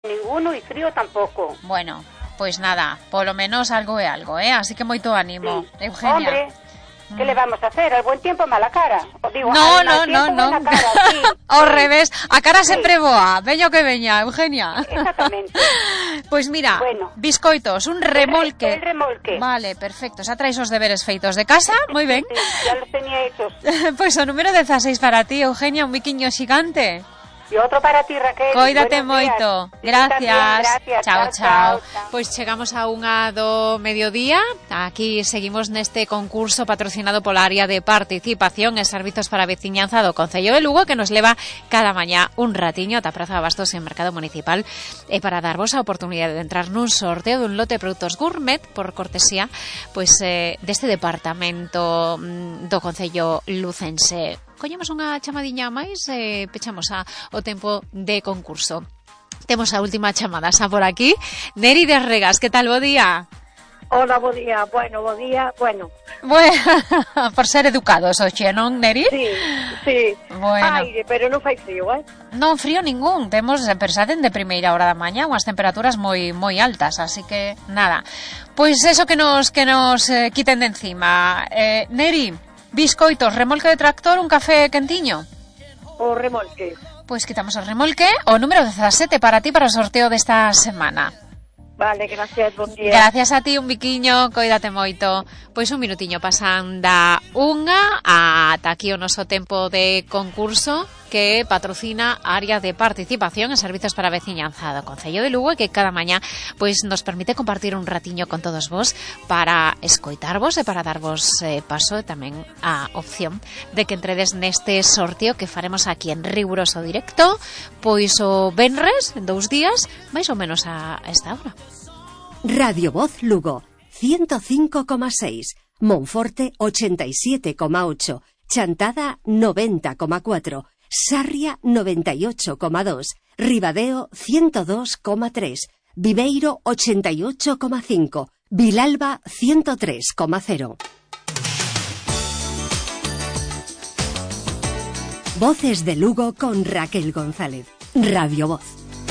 ninguno e frío tampouco. Bueno, pois nada, polo menos algo é algo, así que moito ánimo, Sí. Eugenia. Hombre, que le vamos a hacer? Al buen tiempo, mala cara. O digo, No. buena cara, sí. Ao revés, a cara sempre boa, veña o que veña, Eugenia. Exactamente. Pois mira, Bueno. biscoitos, un remolque. El remolque. Vale, perfecto, xa traes os deberes feitos de casa, moi ben. Sí, ya los tenía hechos. Pois o número 16 para ti, Eugenia, un biquiño xigante. Y otro para ti, Raquel. Coídate Buenos días. moito. Sí, Gracias. también, gracias. Chao. Pois chegamos a unha do mediodía. Aquí seguimos neste concurso patrocinado pola área de participación e servizos para a veciñanza do Concello de Lugo, que nos leva cada mañá un ratiño ata Praza de Abastos en Mercado Municipal para darvos a oportunidade de entrar nun sorteo dun lote de produtos gourmet por cortesía deste departamento do Concello lucense. Collemos unha chamadiña máis e pechamos o tempo de concurso. Temos a última chamada xa por aquí. Neri de Regas, que tal, bo día? Hola, bo día. Bueno, bo día. Bueno, por ser educados, oxe, non, Neri? sí. Bueno. Aire, pero non fai frío, Non, frío ningún. Temos, pensaden, de primeira hora da mañá unhas temperaturas moi altas, así que, nada. Pois eso que nos quiten de encima. Neri, biscoitos, remolque de tractor, un café quentiño. O remolque. Pois quitamos o remolque. O número 17 para ti para o sorteo desta semana. Vale, gracias, bon día. Gracias a ti, un biquiño, coídate moito. Pois un minutiño pasan da unha ata aquí o noso tempo de concurso que patrocina a área de participación e servizos para a veciñanza do Concello de Lugo e que cada mañá pois nos permite compartir un ratiño con todos vos para escoitarvos e para darvos paso e tamén a opción de que entredes neste sorteo que faremos aquí en riguroso directo pois o venres, en 2 días, máis ou menos a esta hora. Radio Voz Lugo, 105,6, Monforte 87,8, Chantada 90,4, Sarria 98,2, Ribadeo 102,3, Viveiro 88,5, Vilalba 103,0. Voces de Lugo con Raquel González. Radio Voz.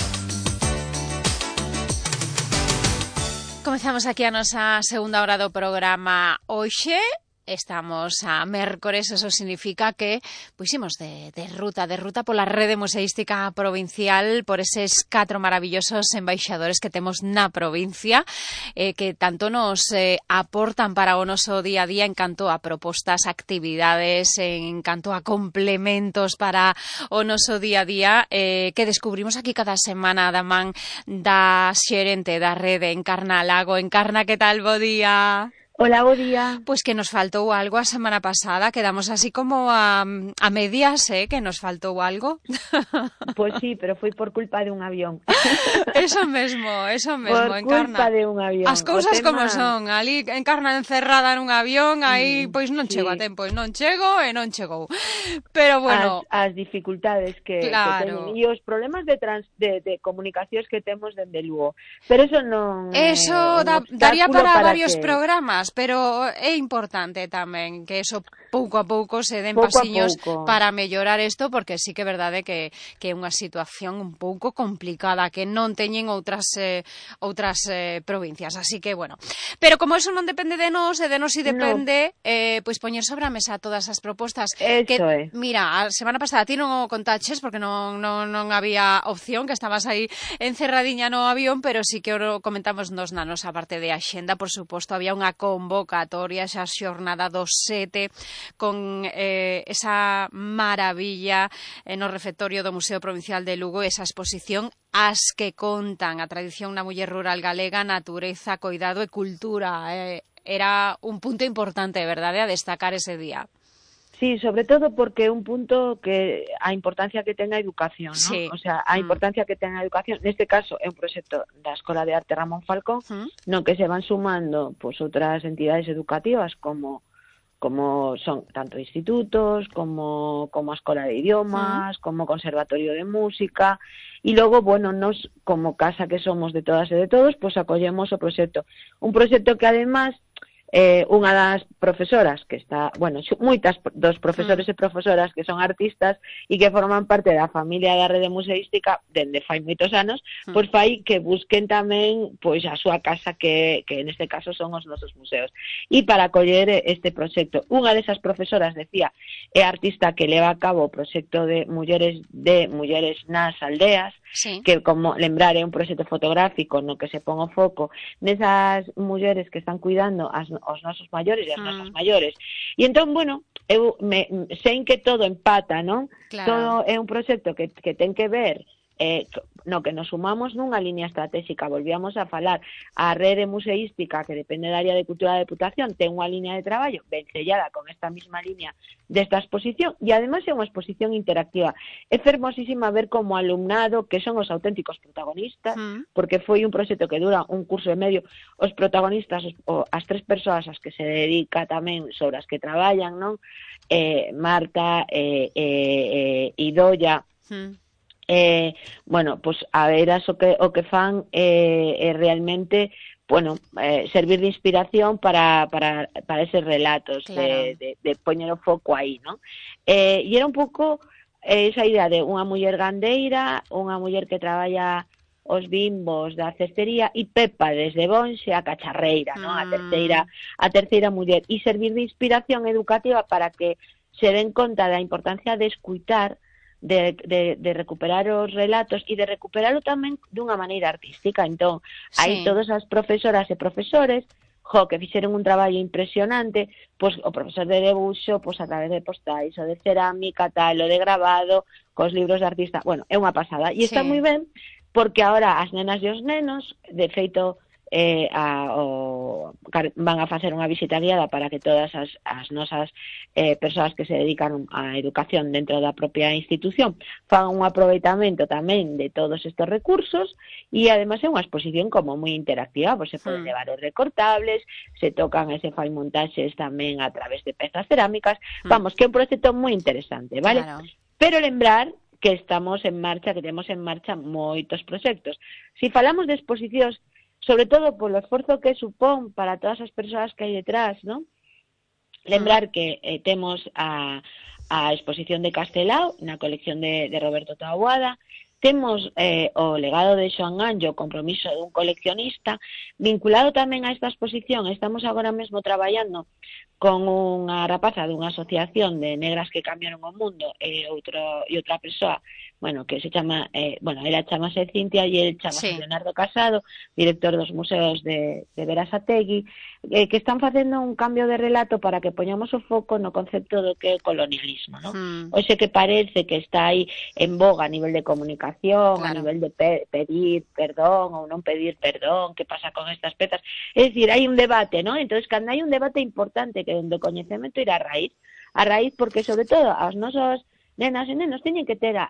Comezamos aquí a nosa segunda hora do programa hoxe. Estamos a mércores, eso significa que puximos de ruta pola rede museística provincial, por eses 4 maravillosos embaixadores que temos na provincia, que tanto nos aportan para o noso día a día en canto a propostas, actividades, en canto a complementos para o noso día a día, que descubrimos aquí cada semana da man da xerente da rede, Encarna Lago. Encarna, que tal, bo día? Hola, bo día. Pois que nos faltou algo a semana pasada, quedamos así como a medias, que nos faltou algo. Pois sí, pero foi por culpa de un avión. Eso mesmo, por Encarna. Por culpa de un avión. As cousas como son, ali Encarna encerrada nun avión, aí pois non chego a tempo, non chego e non chegou. Pero bueno, as dificultades que teñen e os problemas de comunicacións que temos dende Lugo. Pero eso non eso daría para varios programas. Pero é importante tamén que eso pouco a pouco se den pasiños para mellorar isto, porque sí que é verdade que é unha situación un pouco complicada que non teñen outras provincias, así que bueno. Pero como eso non depende de nós e de nós si depende, pois poñer sobre a mesa todas as propostas. Mira, a semana pasada ti non o contaches porque non había opción, que estabas aí encerradiña no avión, pero sí que o comentamos nos na nosa parte de axenda, por suposto, había unha convocatoria xa xornada do 7 con esa maravilla no refectorio do Museo Provincial de Lugo, esa exposición as que contan a tradición na muller rural galega, natureza, coidado e cultura. Era un punto importante, verdade, a destacar ese día. Sí, sobre todo porque é un punto que a importancia que ten a educación, ¿no? Sí. O sea, a importancia que ten a educación, neste caso é un proxecto da Escola de Arte Ramón Falcón, no que se van sumando pues outras entidades educativas como son tanto institutos, como a Escola de Idiomas, como Conservatorio de Música, e logo, bueno, nos como casa que somos de todas e de todos, pues acollemos o proxecto. Un proxecto que además unha das profesoras que está, bueno, moitas dos profesores e profesoras que son artistas e que forman parte da familia da rede museística dende fai moitos anos, pois fai que busquen tamén pois a súa casa que neste caso son os nosos museos. E para acoller este proxecto, unha desas profesoras decía, é artista que leva a cabo o proxecto de mulleres nas aldeas, sí, que como lembrar é un proxecto fotográfico no que se pon o foco nesas mulleres que están cuidando os nosos maiores e as nosas maiores. E entón, bueno, eu sei que todo empata, non? Claro. Todo é un proxecto que ten que ver no que nos sumamos nunha línea estratégica. Volvíamos a falar, a rede museística que depende da área de cultura da Deputación ten unha línea de traballo ben sellada con esta mesma línea desta exposición e ademais é unha exposición interactiva. É fermosísima ver como alumnado, que son os auténticos protagonistas, porque foi un proxecto que dura un curso e medio, os protagonistas, as tres persoas ás que se dedica tamén sobre as que traballan, non? Marta, Idoia, bueno, pues a veras o que fan realmente, bueno, servir de inspiración para eses relatos, claro, de poñer o foco aí, ¿no? E era un pouco esa idea de unha muller gandeira, unha muller que traballa os bimbos da cestería e Pepa desde Bonxe a cacharreira, ¿no? A terceira muller, e servir de inspiración educativa para que se den conta da importancia de escuitar, de recuperar os relatos e de recuperalo tamén dunha maneira artística. Entón, hai todas as profesoras e profesores que fixeron un traballo impresionante, pois o profesor de debuxo, pois a través de postais, o de cerámica, tal, o de grabado, cos libros de artista, bueno, é unha pasada. E está moi ben, porque agora as nenas e os nenos, de feito, van a facer unha visita guiada para que todas as nosas persoas que se dedican á educación dentro da propia institución fan un aproveitamento tamén de todos estes recursos e ademais é unha exposición como moi interactiva, pois se poden levar os recortables, se tocan e se fan montaxes tamén a través de pezas cerámicas, vamos, que é un proxecto moi interesante, vale? Claro. Pero lembrar que estamos en marcha, que temos en marcha moitos proxectos. Si falamos de exposicións, sobre todo polo esforzo que supón para todas as persoas que hai detrás, ¿no? Lembrar que temos a exposición de Castelao na colección de Roberto Taboada, temos o legado de Xoán Anjo, o compromiso dun coleccionista, vinculado tamén a esta exposición. Estamos agora mesmo traballando con unha rapaza dunha asociación de negras que cambiaron o mundo e outra persoa, bueno, que se chama, ela chamase Cintia e el chamase Leonardo Casado, director dos museos de Berasategui, que están facendo un cambio de relato para que poñamos o foco no concepto do que é o colonialismo, ¿no? Oxe que parece que está aí en boga a nivel de comunicación, a nivel de pedir perdón ou non pedir perdón, que pasa con estas pezas. É dicir, hai un debate, ¿no? Entonces, cando hai un debate importante que onde o coñecemento ir a raíz porque sobre todo aos nosos nenas e nenos teñen que ter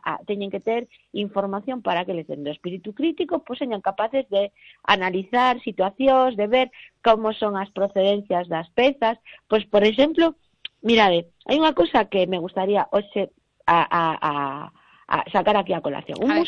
información para que les den do espírito crítico, pois señan capaces de analizar situacións, de ver como son as procedencias das pezas. Pois, por exemplo, mirade, hai unha cousa que me gustaría hoxe a sacar aquí a colación. Un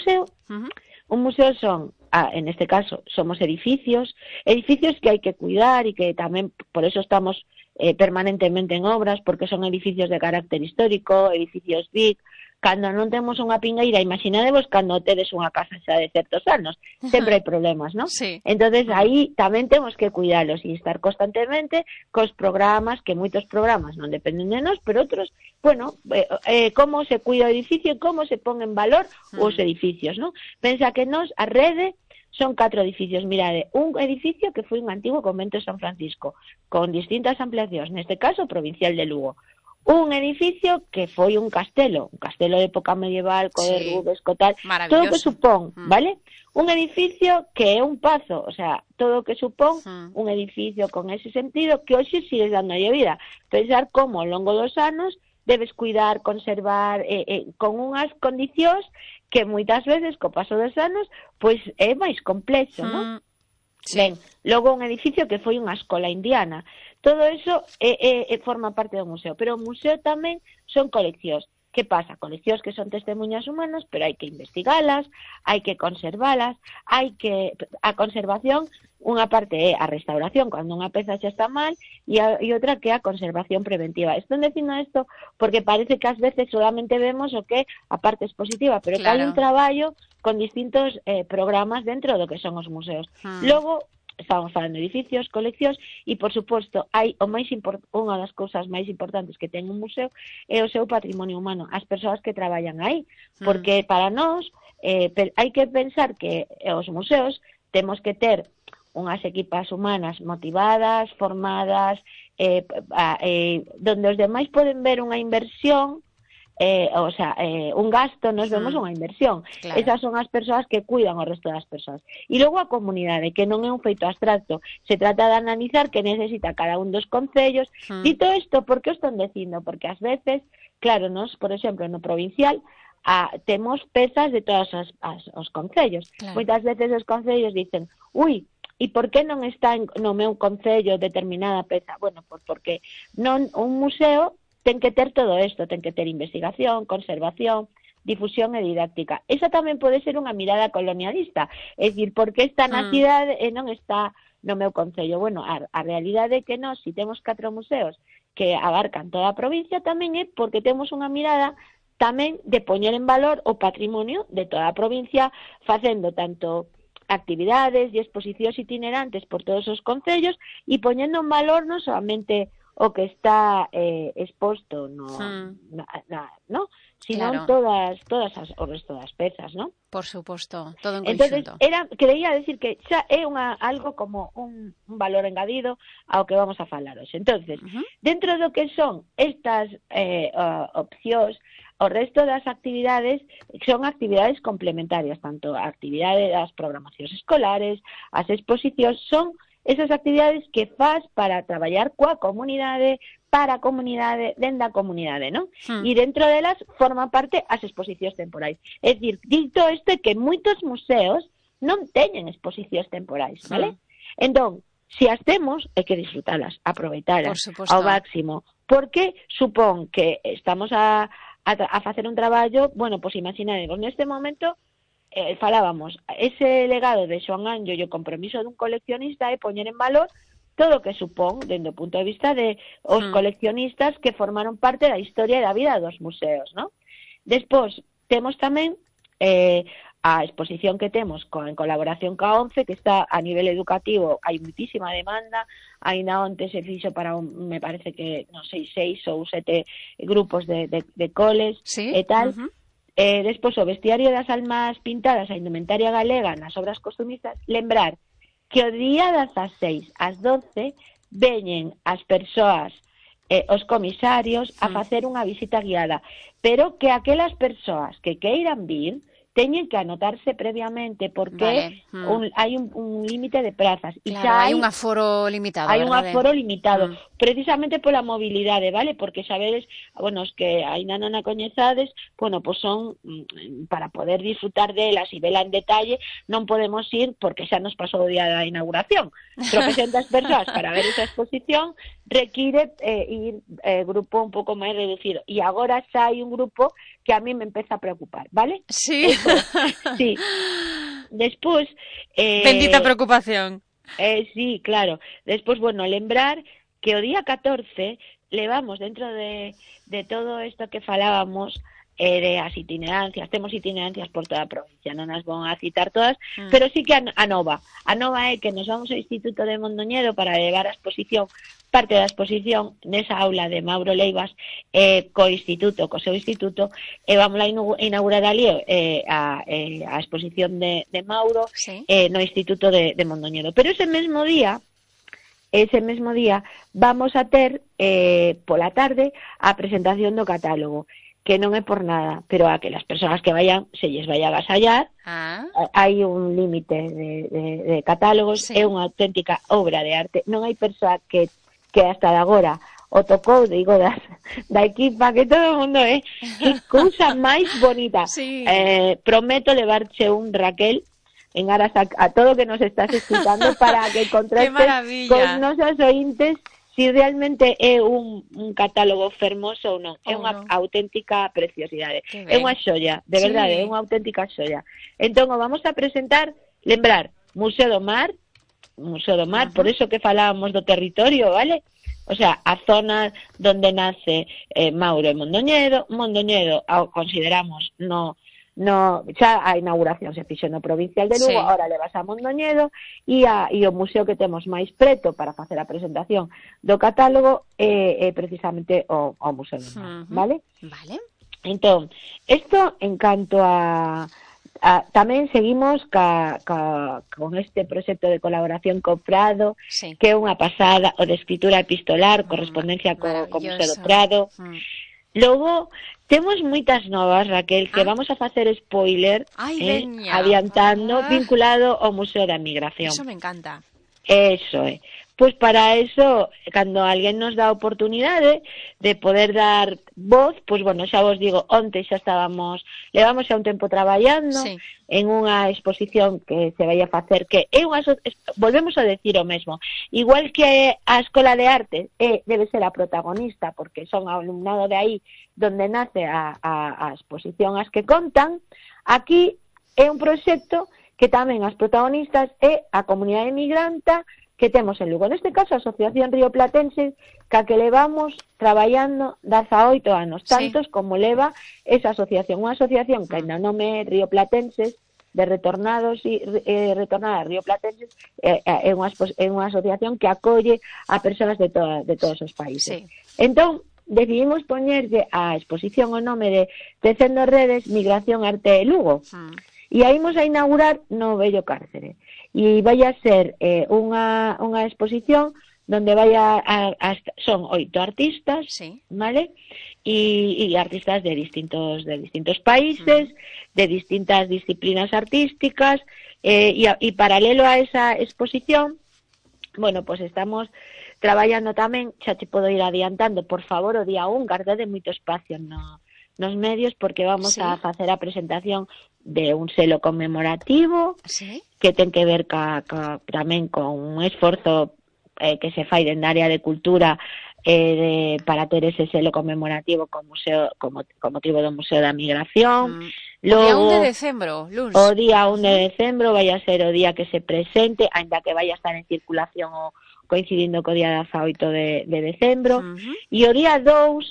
museo son, en este caso, somos edificios que hai que cuidar e que tamén, por eso estamos permanentemente en obras, porque son edificios de carácter histórico, edificios BIC. Cando non temos unha pingueira, imaginadevos cando tedes unha casa xa de certos anos, sempre hai problemas, non? Sí. Entonces aí tamén temos que cuidalos e estar constantemente cos programas, que moitos programas non dependen de nós, pero outros, bueno, como se cuida o edificio, como se pon en valor os edificios, non? Pensa que nós, a rede, son 4 edificios. Mirade, un edificio que foi un antigo convento de San Francisco, con distintas ampliacións, neste caso provincial de Lugo. Un edificio que foi un castelo de época medieval, co de Rubens, co tal, todo o que supón, vale? Un edificio que é un pazo, o sea, todo o que supón un edificio con ese sentido que hoxe sigues dándolle vida. Pensar como ao longo dos anos debes cuidar, conservar, con unhas condicións que moitas veces, co paso dos anos, pois é máis complexo, non? Ben, logo un edificio que foi unha escola indiana. Todo eso forma parte do museo, pero o museo tamén son coleccións. Que pasa? Coleccións que son testemunhas humanas, pero hai que investigalas, hai que conservalas, a conservación Unha parte é a restauración, cando unha peza xa está mal, e outra que é a conservación preventiva. Estou dicindo isto porque parece que ás veces solamente vemos o que é a parte expositiva, pero que hai un traballo con distintos programas dentro do que son os museos. Logo, estamos falando de edificios, coleccións, e, por suposto, hai unha das cousas máis importantes que ten un museo é o seu patrimonio humano, as persoas que traballan aí, porque para nós hai que pensar que os museos temos que ter unhas equipas humanas motivadas, formadas, donde os demais poden ver unha inversión, un gasto, nos vemos unha inversión. Claro. Esas son as persoas que cuidan o resto das persoas. E logo a comunidade, que non é un feito abstracto, se trata de analizar que necesita cada un dos concellos. Dito isto, por que o están dicindo? Porque ás veces, claro, nos, por exemplo, no provincial, temos pezas de todos os concellos. Claro. Moitas veces os concellos dicen, e por que non está no meu concello determinada peza? Bueno, porque non un museo ten que ter todo isto, ten que ter investigación, conservación, difusión e didáctica. Esa tamén pode ser unha mirada colonialista, é dicir, por que está na cidade e non está no meu concello? Bueno, a realidade é que nós, se temos 4 museos que abarcan toda a provincia, tamén é porque temos unha mirada tamén de poñer en valor o patrimonio de toda a provincia, facendo tanto actividades e exposicións itinerantes por todos os concellos e poñendo en valor non solamente o que está exposto sino todas o resto das pezas, ¿no? Por suposto, todo en conxunto. Entonces, creía decir que xa é algo como un valor engadido ao que vamos a falar hoxe. Entonces, dentro do que son estas opcións, o resto das actividades son actividades complementarias, tanto a actividade das programacións escolares, as exposicións, son esas actividades que faz para traballar coa comunidade, para a comunidade, dentro da comunidade, non? E dentro delas forman parte as exposicións temporais. É dicir, dito isto é que moitos museos non teñen exposicións temporais, vale? Entón, se as temos, hai que disfrutalas, aproveitalas ao máximo, porque supón que estamos a facer un traballo, bueno, pois imaginademos, neste momento falábamos, ese legado de Xoán Anllo e o compromiso dun coleccionista é poñer en valor todo o que supón, dende o punto de vista de os coleccionistas que formaron parte da historia e da vida dos museos, ¿no? Despois, temos tamén a exposición que temos en colaboración ca ONCE, que está a nivel educativo, hai muitísima demanda, aínda onte se fixo para, me parece que, non sei, 6 ou 7 grupos de coles e tal. Despois, o vestiario das almas pintadas, a indumentaria galega nas obras costumistas, lembrar que o día 16 ás 12 veñen as persoas, os comisarios, a facer unha visita guiada, pero que aquelas persoas que queiran vir teñen que anotarse previamente porque hai un límite de plazas. Claro, hai un aforo limitado, hai un aforo limitado, precisamente pola mobilidade, vale? Porque sabedes, bueno, os que aínda non a coñezades, bueno, pois son para poder disfrutar delas e vela en detalle, non podemos ir porque xa nos pasou o día da inauguración. 300 persoas para ver esa exposición require ir grupo un pouco máis reducido. E agora xa hai un grupo que a mí me empeza a preocupar, vale? Sí. Sí. Despois... bendita preocupación. Sí, claro. Despois, bueno, lembrar que o día 14 levamos dentro de todo isto que falábamos de as itinerancias, temos itinerancias por toda a provincia, non as vou a citar todas, pero sí que a nova é que nos vamos ao Instituto de Mondoñedo para levar a exposición, parte da exposición nesa aula de Mauro Leivas co seu instituto, e vamos a inaugurar ali a exposición de Mauro no Instituto de Mondoñedo. Pero ese mesmo día vamos a ter pola tarde a presentación do catálogo, que non é por nada, pero a que las persoas que vayan se lles vai a agasallar. Hai un límite de catálogos, é unha auténtica obra de arte. Non hai persoa que hasta de agora o tocou, digo, da equipa, que todo o mundo que cousa máis bonita. Prometo levarche un, Raquel, en aras a todo que nos estás escuchando, para que contrastes con nosos ointes si realmente é un catálogo fermoso ou non. É unha auténtica preciosidade. É unha xoia, de verdade, é unha auténtica xoia. Entón, vamos a presentar, lembrar, Museo do Mar, Museo do Mar, por eso que falábamos do territorio, vale? O sea, a zona donde nace Mauro e Mondoñedo consideramos xa a inauguración se fixo no Provincial de Lugo, ahora levas a Mondoñedo e o museo que temos máis preto para facer a presentación do catálogo é precisamente o Museo do Mar, vale? Vale. Entón, isto en canto tamén seguimos con este proxecto de colaboración co Prado, que é unha pasada, o de escritura epistolar, correspondencia co Museo do Prado. Logo, temos moitas novas, Raquel, que vamos a facer spoiler, adiantando, vinculado ao Museo da Migración. Eso me encanta. Eso é. Pois para eso, cando alguén nos dá a oportunidade de poder dar voz, pois bueno, xa vos digo, onte xa levamos xa un tempo traballando en unha exposición que se vai a facer, que é volvemos a decir o mesmo, igual que a Escola de Arte debe ser a protagonista, porque son alumnado de aí donde nace a exposición as que contan, aquí é un proxecto que tamén as protagonistas é a comunidade migranta que temos en Lugo. Neste caso, a Asociación Rioplatense, que levamos traballando 18 anos, tantos como leva esa asociación. Unha asociación que ainda non é Rioplatenses, de retornados e retornadas rioplatenses, é unha asociación que acolle a persoas de todos os países. Entón, decidimos poñerlle a exposición o nome de Tecendo Redes, Migración, Arte e Lugo. E aí imos a inaugurar no Vello Cárcere. E vai a ser unha exposición donde son 8 artistas, vale? E artistas de distintos países, de distintas disciplinas artísticas, e paralelo a esa exposición, bueno, pues estamos traballando tamén, xa te podo ir adiantando, por favor, o día 1, guardade moito espacio nos medios, porque vamos a facer a presentación de un selo conmemorativo que ten que ver tamén con un esforzo que se fai dende área de cultura para ter ese selo conmemorativo con motivo do Museo da Migración. Logo, o día 1 de decembro, Luz. O día 1 de decembro vai a ser o día que se presente, aínda que vai a estar en circulación coincidindo co día 18 de decembro. E o día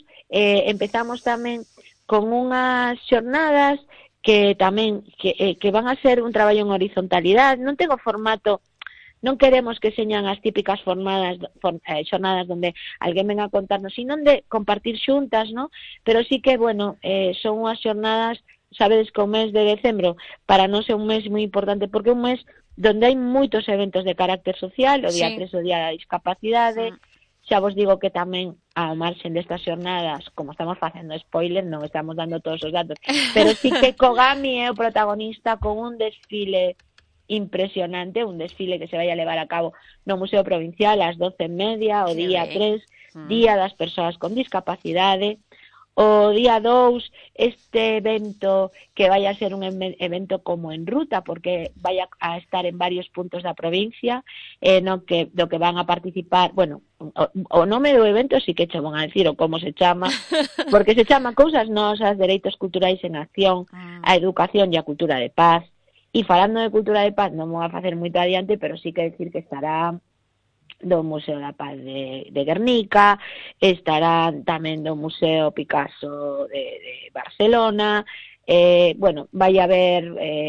2 empezamos tamén con unhas xornadas que tamén que van a ser un traballo en horizontalidade. Non ten o formato, non queremos que señan as típicas xornadas onde alguén venga a contarnos, sino de compartir xuntas, ¿no? Pero sí que, bueno, son unhas xornadas, sabedes que o mes de decembro para nós é un mes moi importante, porque é un mes donde hai moitos eventos de carácter social, o día 3 o día da discapacidade. Xa vos digo que tamén ao marxen destas xornadas, como estamos facendo spoiler, non estamos dando todos os datos, pero sí que Kogami é o protagonista con un desfile impresionante, un desfile que se vai a levar a cabo no Museo Provincial ás 12:30, o día 3, Día das Persoas con Discapacidade. O día 2, este evento que vai a ser un evento como en ruta, porque vai a estar en varios puntos da provincia, do que van a participar, bueno, o nome do evento sí que che van a decir o como se chama, porque se chama Cousas Nosas, Dereitos Culturais en Acción, a Educación e a Cultura de Paz. E falando de Cultura de Paz, non vou a facer moito adiante, pero sí que decir que estará do Museo da Paz de Guernica, estará tamén do Museo Picasso de Barcelona, bueno, vai haber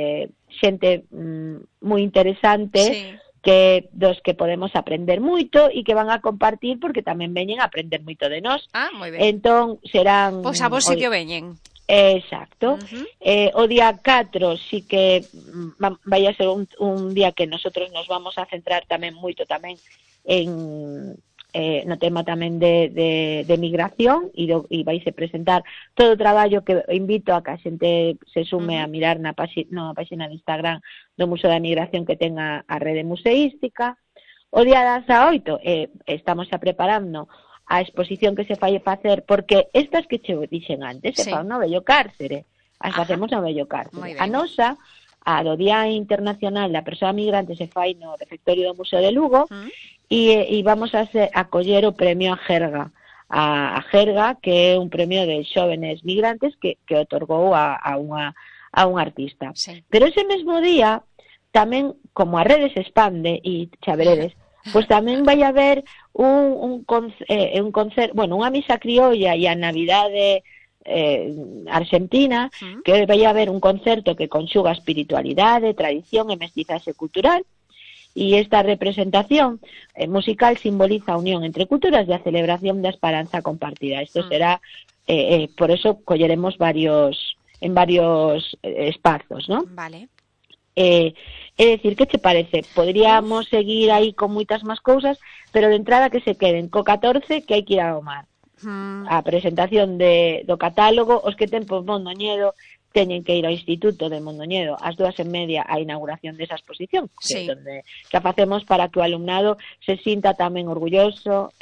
xente moi interesante, que dos que podemos aprender moito e que van a compartir, porque tamén veñen a aprender moito de nós. Moi ben. Entón, serán... Pois a vos sí que veñen. Exacto. O día 4 sí que vai a ser un día que nosotros nos vamos a centrar tamén moito tamén no tema tamén de migración, e vais a presentar todo o traballo que invito a que a xente se sume a mirar na página de Instagram do Museo da Migración, que ten a rede museística. O día 18 estamos xa preparando a exposición que se fai facer, porque estas que che dixen antes se fan no Vello Cárcere, as facemos no Vello Cárcere. A nosa, a do Día Internacional da Persoa Migrante, se fai no refectorio do Museo de Lugo, e vamos a coller o premio a Jerga. A Jerga, que é un premio de xóvenes migrantes que otorgou a un artista. Pero ese mesmo día tamén, como a rede se expande, e xa veredes, pois tamén vai haber un concerto, bueno, unha misa criolla e a Navidade argentina, que vai haber un concerto que conxuga espiritualidade, tradición e mestizaxe cultural, e esta representación musical simboliza a unión entre culturas e a celebración da esperanza compartida. Isto será, por eso colleremos en varios espazos, ¿no? Vale. É dicir, que te parece? Podríamos seguir aí con moitas máis cousas, pero de entrada que se queden co 14, que hai que ir ao mar. A presentación do catálogo, os que ten por Mondoñedo teñen que ir ao Instituto de Mondoñedo ás 2:30 a inauguración desa exposición, sí, que facemos para que o alumnado se sinta tamén orgulloso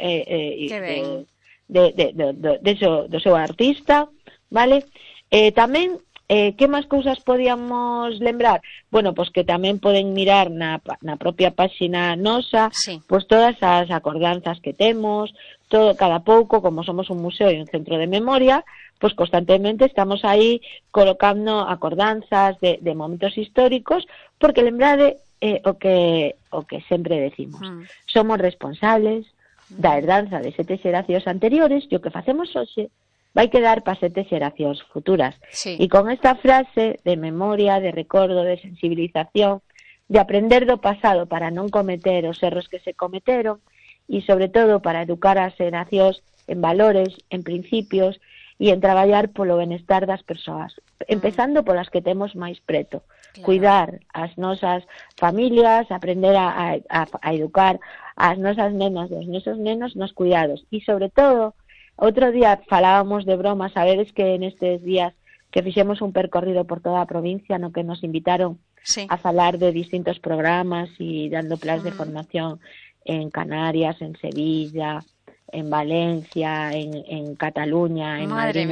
do seu artista, vale? Tamén, que máis cousas podíamos lembrar? Bueno, pois que tamén poden mirar na propia páxina nosa, pois todas as acordanzas que temos, cada pouco, como somos un museo e un centro de memoria, pois constantemente estamos aí colocando acordanzas de momentos históricos, porque lembrade o que sempre decimos. Somos responsables da herdanza de 7 xeracións anteriores e o que facemos hoxe vai quedar para 7 xeracións futuras. E con esta frase de memoria, de recordo, de sensibilización, de aprender do pasado para non cometer os erros que se cometeron e, sobre todo, para educar as xeracións en valores, en principios e en traballar polo benestar das persoas, empezando polas que temos máis preto. Cuidar as nosas familias, aprender a educar as nosas nenas e os nosos nenos nos cuidados. E, sobre todo, outro día falábamos de broma, sabedes que nestes días que fixemos un percorrido por toda a provincia no que nos invitaron a falar de distintos programas e dando plans de formación en Canarias, en Sevilla, en Valencia, en Cataluña, en Madrid,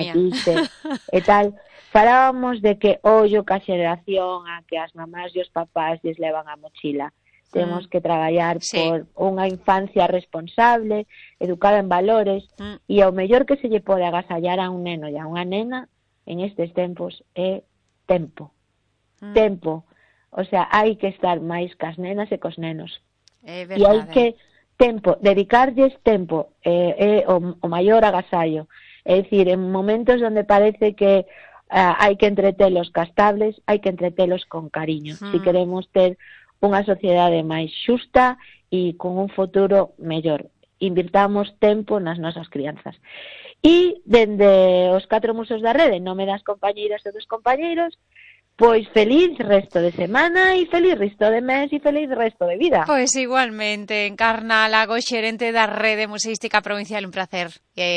e tal. Falábamos de que ollo ca xeración a que as mamás e os papás lles levan a mochila. Temos que traballar por unha infancia responsable, educada en valores, e o mellor que se lle pode agasallar a un neno e a unha nena en estes tempos é tempo. Tempo. O sea, hai que estar máis cas nenas e cos nenos. E hai que dedicarlles tempo, é o maior agasallo. É dicir, en momentos onde parece que hai que entretelos castables, hai que entretelos con cariño. Si queremos ter unha sociedade máis xusta e con un futuro mellor. Invirtamos tempo nas nosas crianzas. E, dende os 4 museos da rede, nome das compañeiras e dos compañeiros, pois feliz resto de semana e feliz resto de mes e feliz resto de vida. Pois igualmente, Encarna Lago, xerente da Rede Museística Provincial, un placer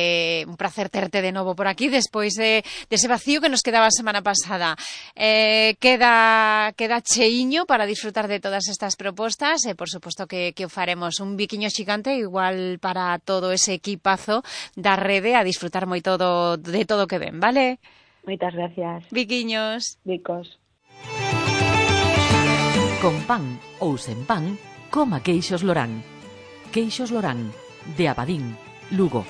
terte de novo por aquí despois dese vacío que nos quedaba a semana pasada. Queda cheiño para disfrutar de todas estas propostas e por suposto que o faremos un biquiño xigante igual para todo ese equipazo da rede a disfrutar moito de todo que ven, vale? Moitas gracias. Biquiños. Bicos. Con pan ou sen pan, coma queixos Lorán. Queixos Lorán, de Abadín, Lugo.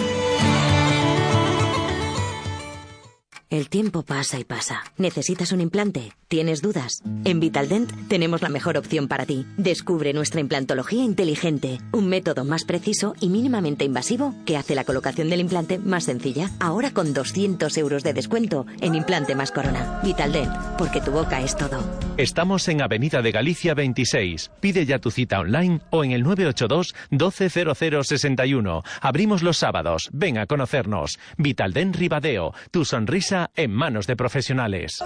El tiempo pasa y pasa. ¿Necesitas un implante? ¿Tienes dudas? En Vitaldent tenemos la mejor opción para ti. Descubre nuestra implantología inteligente, un método más preciso y mínimamente invasivo que hace la colocación del implante más sencilla. Ahora con 200 euros de descuento en implante más corona. Vitaldent, porque tu boca es todo. Estamos en Avenida de Galicia 26. Pide ya tu cita online o en el 982 120061. Abrimos los sábados. Ven a conocernos. Vitaldent Ribadeo. Tu sonrisa en manos de profesionales.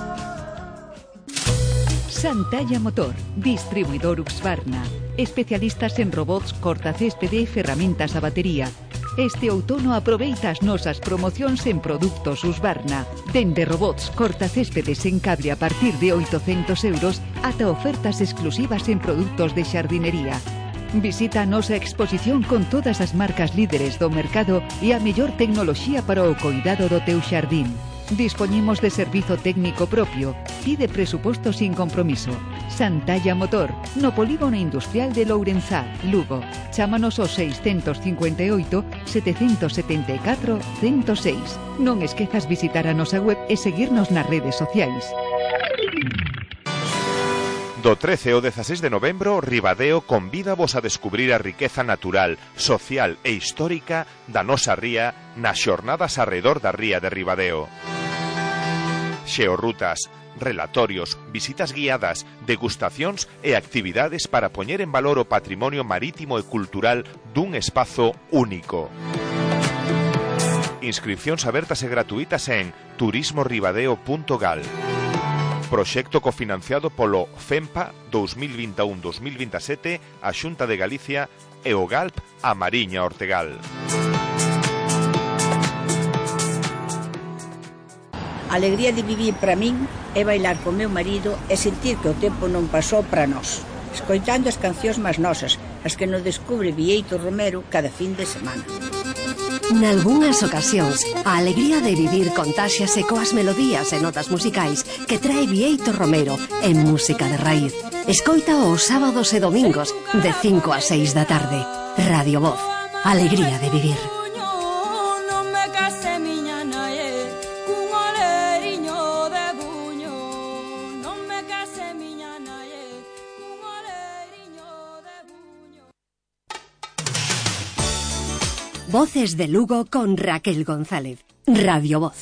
Santalla Motor, distribuidor Husqvarna, especialistas en robots cortacéspede e ferramentas a batería. Este outono aproveita as nosas promocións en produtos Husqvarna. Dende robots cortacéspedes en cable a partir de 800 euros ata ofertas exclusivas en produtos de xardinería. Visita a nosa exposición con todas as marcas líderes do mercado e a mellor tecnoloxía para o coidado do teu xardín. Dispoñimos de servizo técnico propio. Pide presuposto sin compromiso. Santalla Motor, no Polígono Industrial de Lourenzá, Lugo. Chámanos ao 658 774 106. Non esquezas visitar a nosa web e seguirnos nas redes sociais. Do 13 ao 16 de novembro, Ribadeo convídavos a descubrir a riqueza natural, social e histórica da nosa ría nas xornadas arredor da ría de Ribadeo. Xeorrutas, relatorios, visitas guiadas, degustacións e actividades para poñer en valor o patrimonio marítimo e cultural dun espazo único. Inscripcións abertas e gratuitas en turismoribadeo.gal. Proxecto cofinanciado polo FEMPA 2021-2027, a Xunta de Galicia e o GALP a Mariña Ortegal. A alegría de vivir para min é bailar co meu marido e sentir que o tempo non pasou para nós, escoitando as cancións máis nosas, as que nos descubre Bieito Romero cada fin de semana. Nalgúnas ocasións, a alegría de vivir contáxiase coas melodías e notas musicais que trae Bieito Romero en Música de Raíz. Escoita os sábados e domingos de 5 a 6 da tarde. Radio Voz, alegría de vivir. Voces de Lugo con Raquel González. Radio Voz.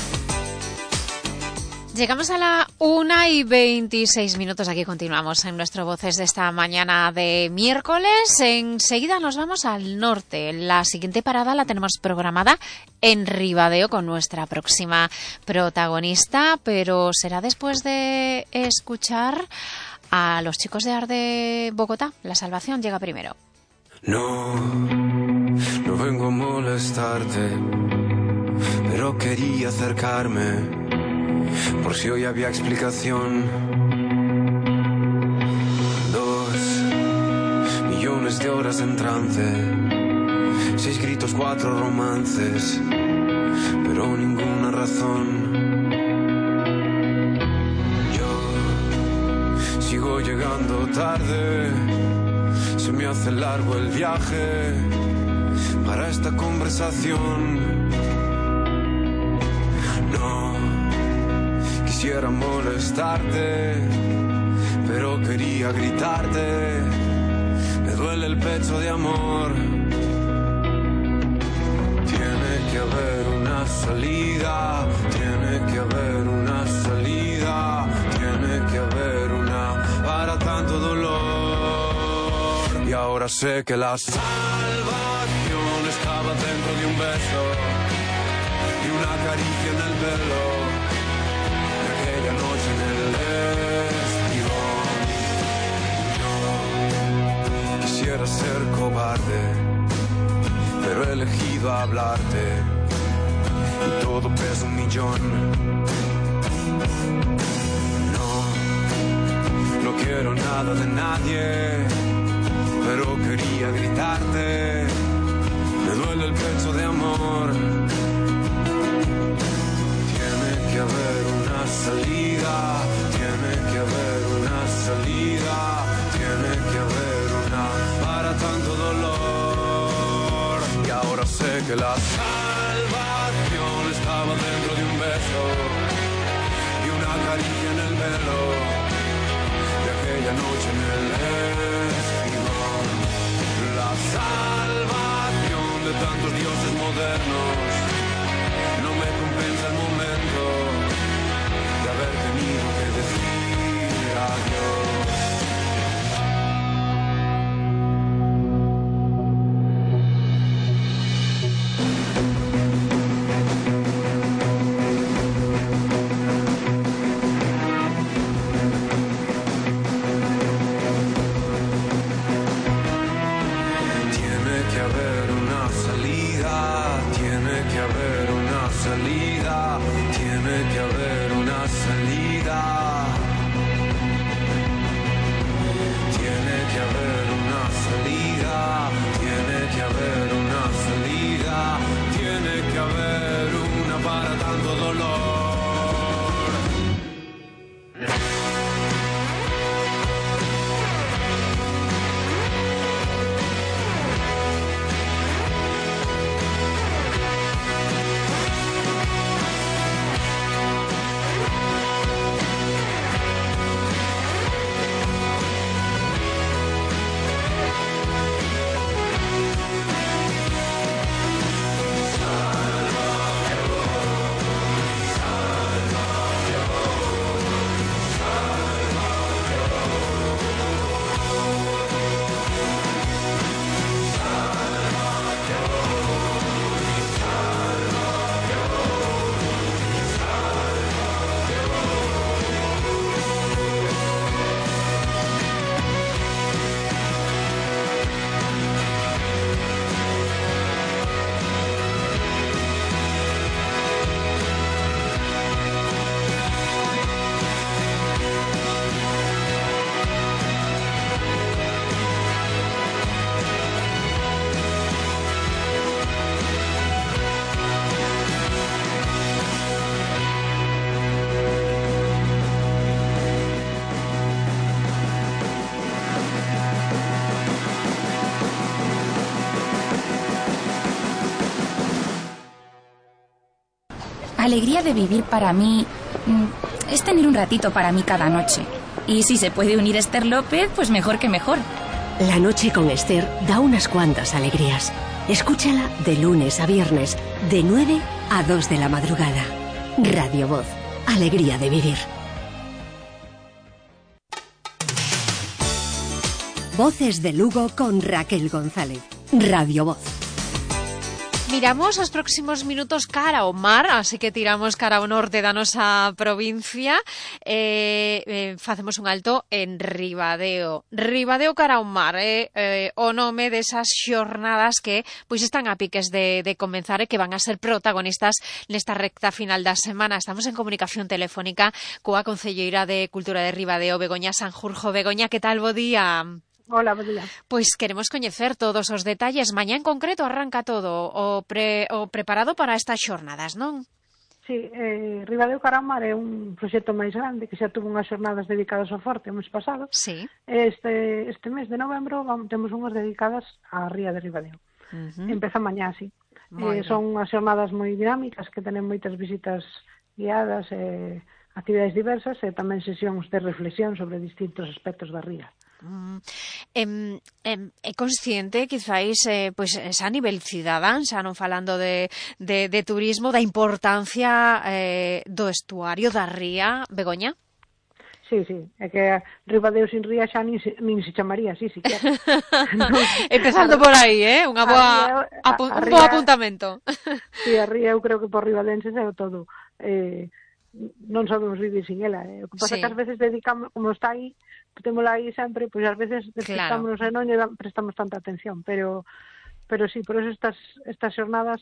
Llegamos a la 1:26. Aquí continuamos en nuestro Voces de esta mañana de miércoles. Enseguida nos vamos al norte. La siguiente parada la tenemos programada en Ribadeo con nuestra próxima protagonista, pero será después de escuchar a los chicos de Arde Bogotá. La salvación llega primero. No vengo a molestarte, pero quería acercarme, por si hoy había explicación. 2 millones de horas en trance, 6 gritos, 4 romances, pero ninguna razón. Yo sigo llegando tarde, se me hace largo el viaje para esta conversación. No quisiera molestarte, pero quería gritarte. Me duele el pecho de amor. Tiene que haber una salida, tiene que haber una salida, tiene que haber una para tanto dolor. Y ahora sé que la salvación estaba dentro de un beso y una caricia en el pelo de aquella noche en el espigón. Yo quisiera ser cobarde, pero he elegido hablarte y todo pesa 1.000.000. No quiero nada de nadie, pero quería gritarte. Me duele el pecho de amor. Tiene que haber una salida, tiene que haber una salida, tiene que haber una para tanto dolor. Y ahora sé que la salvación estaba dentro de un beso y una caricia en el pelo de aquella noche en el espigón. La salvación de tantos dioses modernos no me compensa el momento de haber tenido que decir adiós. alegría de vivir para mí es tener un ratito para mí cada noche. Y si se puede unir Esther López, pues mejor que mejor. La noche con Esther da unas cuantas alegrías. Escúchala de lunes a viernes, de 9 a 2 de la madrugada. Radio Voz, alegría de vivir. Voces de Lugo con Raquel González. Radio Voz. Miramos os próximos minutos cara ao mar, así que tiramos cara ao norte da nosa provincia. Facemos un alto en Ribadeo. Ribadeo cara ao mar, o nome desas xornadas que pois están a piques de comenzar e que van a ser protagonistas nesta recta final da semana. Estamos en comunicación telefónica coa concelleira de Cultura de Ribadeo, Begoña Sanjurjo. Begoña, que tal? Bo día. Hola, bo día. Pois queremos coñecer todos os detalles. Mañá en concreto arranca todo o preparado para estas xornadas, non? Sí, Ribadeo cara ao mar é un proxecto máis grande que xa tuvo unhas xornadas dedicadas ao forte o mes pasado. Sí. Este mes de novembro temos unhas dedicadas á ría de Ribadeo. Empeza mañá, sí. Son unhas xornadas moi dinámicas que tenen moitas visitas guiadas, actividades diversas e tamén sesións de reflexión sobre distintos aspectos da ría. É consciente, quizáis, pois a nivel cidadán, xa non falando de turismo, da importancia do estuario da ría, Begoña? Sí, é que Ribadeo sin ría xa nin se chamaría así, siquiera. Empezando por aí, un bo apuntamento. Sí, a ría eu creo que por ribadenses é o todo. Non sabemos vivir sin ela. O que pasa que ás veces dedicamos, como está aí, témola aí sempre, pois ás veces despistámonos e non lle prestamos tanta atención, pero sí, por eso estas xornadas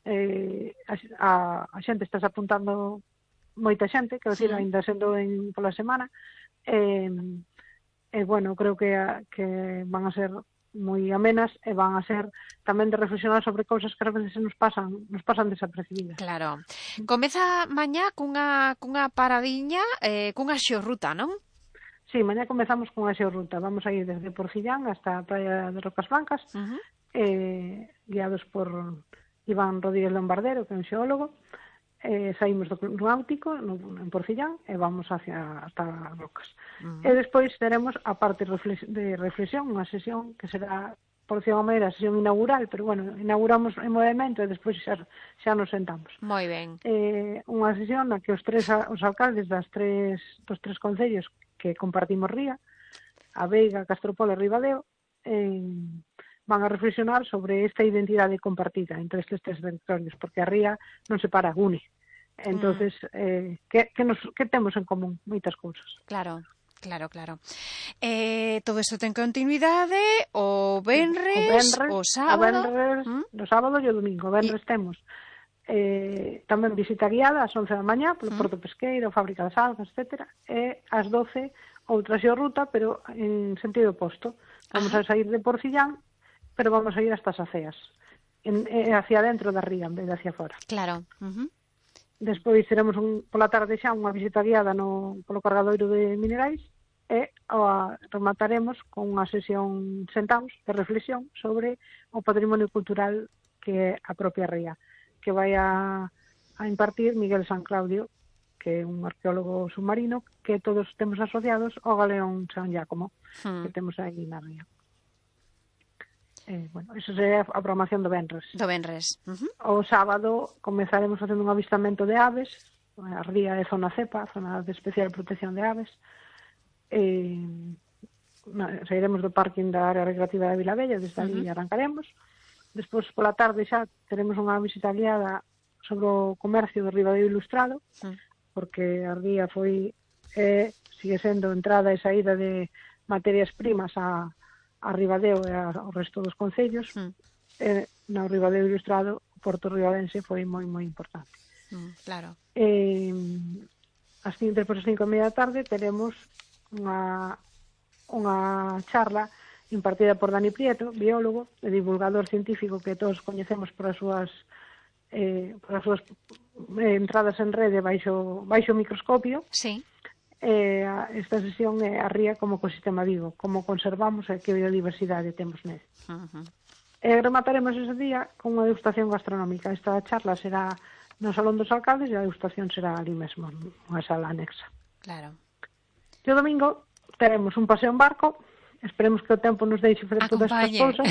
a xente estás apuntando moita xente, quero dicir, ainda sendo pola semana, bueno, creo que van a ser moi amenas e van a ser tamén de reflexionar sobre cousas que ás veces nos pasan desapercibidas. Claro. Comeza mañá cunha paradiña, cunha xorruta, non? Sí, mañá comezamos cunha xorruta. Vamos a ir desde Porcillán hasta a Praia de Rocas Blancas, guiados por Iván Rodríguez Lombardero, que é un xeólogo. Saímos do náutico en Porcillán e vamos hasta as rocas. E despois teremos a parte de reflexión, unha sesión que será, por decirlo de maneira, a sesión inaugural, pero bueno, inauguramos en movimento e despois xa nos sentamos. Moi ben. Unha sesión na que os alcaldes dos tres concellos que compartimos ría, a Veiga, Castropol e Ribadeo, van a reflexionar sobre esta identidade compartida entre estes tres territorios, porque a ría non se para, une. Entonces, que temos en común? Moitas cousas. Claro. Todo isto ten continuidade o venres, o sábado. O sábado e o domingo. O venres temos tamén visita guiada ás 11 da mañá polo Porto Pesqueiro, Fábrica das Algas, etc. E ás 12 outra xorruta, pero en sentido oposto. Vamos a sair de Porcillán, pero vamos a ir hasta as aceas, hacia dentro da ría, en vez de hacia fora. Claro. Despois teremos pola tarde xa unha visita guiada polo cargadoiro de minerais e remataremos con unha sesión sentados de reflexión sobre o patrimonio cultural que é a propia ría, que vai a impartir Miguel San Claudio, que é un arqueólogo submarino que todos temos asociados ao Galeón San Giacomo, que temos aí na ría. Bueno, eso sería a programación do venres. O sábado comezaremos facendo un avistamento de aves. A ría é zona CEPA, zona de especial protección de aves. Sairemos do parking da área recreativa de Vilabella, desde ali arrancaremos. Despois, pola tarde xa teremos unha visita guiada sobre o comercio do Ribadeo Ilustrado, porque a ría sigue sendo entrada e saída de materias primas a Ribadeo e ao resto dos concellos. No Ribadeo Ilustrado, o Porto Ribadense foi moi importante. Claro. Despois das 5:30 da tarde teremos unha charla impartida por Dani Prieto, biólogo e divulgador científico que todos coñecemos por as súas entradas en rede baixo microscopio. Sí. Esta sesión é a ría como ecosistema vivo, como conservamos e que biodiversidade temos nele. Remataremos ese día con unha degustación gastronómica. Esta charla será no Salón dos Alcaldes e a degustación será ali mesmo, unha sala anexa. Claro. E o domingo teremos un paseo en barco, esperemos que o tempo nos deixe fazer todas estas cousas.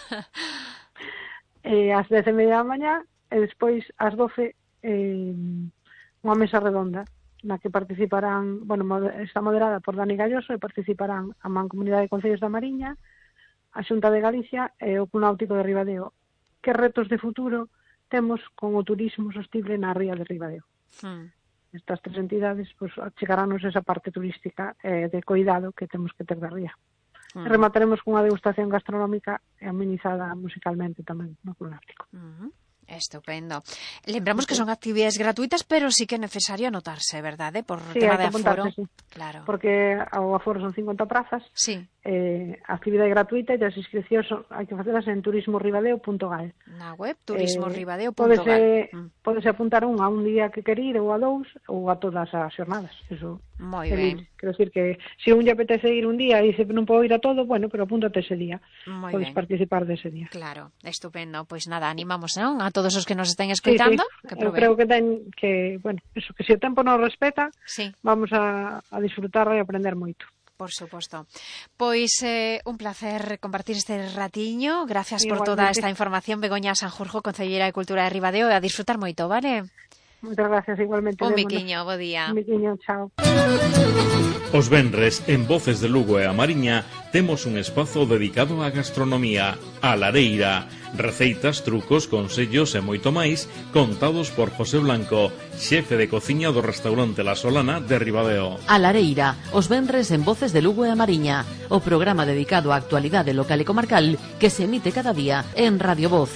Ás 10:30 da mañá, e despois ás 12 unha mesa redonda na que participarán, bueno, está moderada por Dani Galloso e participarán a Mancomunidade de Concellos da Mariña, a Xunta de Galicia e o Club Náutico de Ribadeo. Que retos de futuro temos con o turismo sostible na ría de Ribadeo? Estas tres entidades pues, chegaránnos esa parte turística de cuidado que temos que ter da ría. Remataremos con unha degustación gastronómica e amenizada musicalmente tamén no Club Náutico. Estupendo. Lembramos que son actividades gratuitas, pero sí que é necesario anotarse, verdade? Por sí, tema de aforo. Sí. Claro. Porque o aforo son 50 prazas. Sí. A actividade gratuita e as inscripcións hai que facelas en turismoribadeo.gal. Na web turismoribadeo.gal. Podese apuntar a un día que quer ir, ou a dous, ou a todas as xornadas. Eso. Moi ben. Quero decir que se un lle apetece ir un día e dice non podo ir a todo, bueno, pero apúntate ese día. Podes participar dese día. Claro, estupendo. Pois nada, animamos, non? A todos os que nos estén escoitando. Sí. Eu creo que bueno, eso, que se o tempo nos respeta, vamos a disfrutar e aprender moito. Por suposto. Pois un placer compartir este ratiño. Gracias por toda esta información, Begoña Sanjurjo, Concelleira de Cultura de Ribadeo, e a disfrutar moito, vale? Moitas gracias, igualmente. Un biquiño, bo día. Un biquiño, chao. Os venres, en Voces de Lugo e a Mariña, temos un espazo dedicado á gastronomía, á lareira, receitas, trucos, consellos e moito máis, contados por José Blanco, xefe de cociña do restaurante La Solana de Ribadeo. A lareira, os venres en Voces de Lugo e a Mariña, o programa dedicado á actualidade local e comarcal que se emite cada día en Radio Voz.